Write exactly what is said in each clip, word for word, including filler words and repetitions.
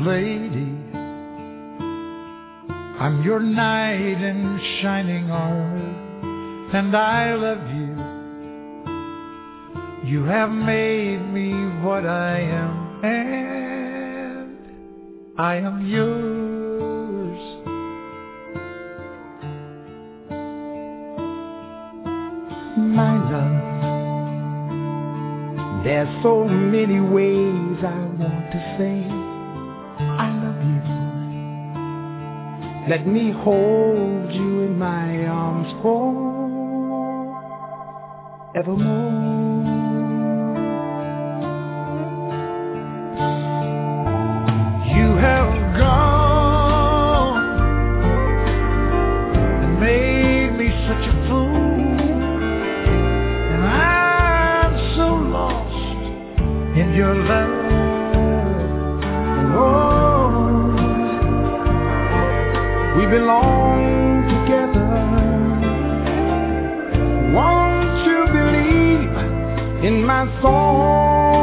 Lady, I'm your knight in shining armor, and I love you. You have made me what I am, and I am yours. My love, there's so many ways I want to say I love you. Let me hold you in my arms forevermore. You have gone and made me such a fool, and I'm so lost in your love. And oh, we belong together. Won't you believe in my song?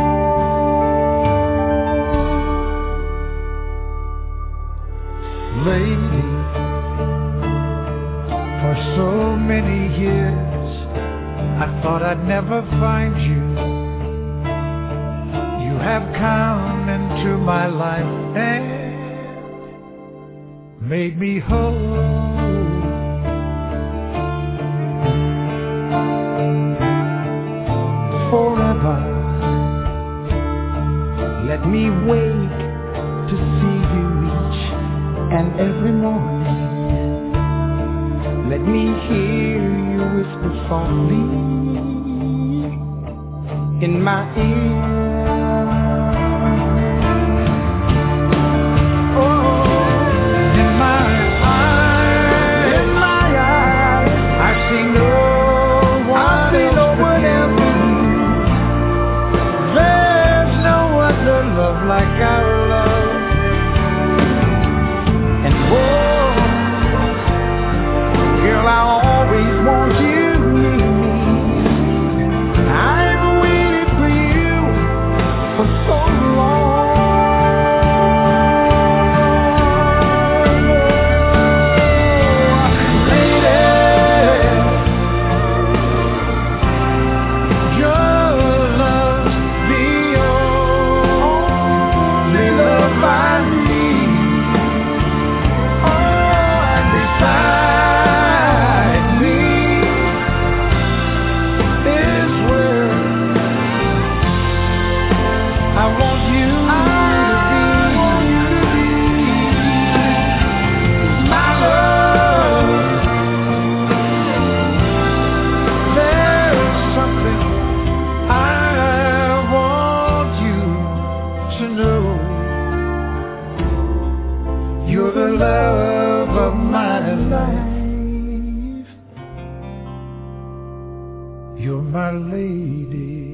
Lady, for so many years I thought I'd never find you. You have come into my life and made me whole. Forever, let me wake to see you each and every morning. Let me hear you whisper softly in my ear. Like our love, and oh, girl, I always want you near me. I've waited for you for so long. Lady, your love's the You're the love of my life. You're my lady.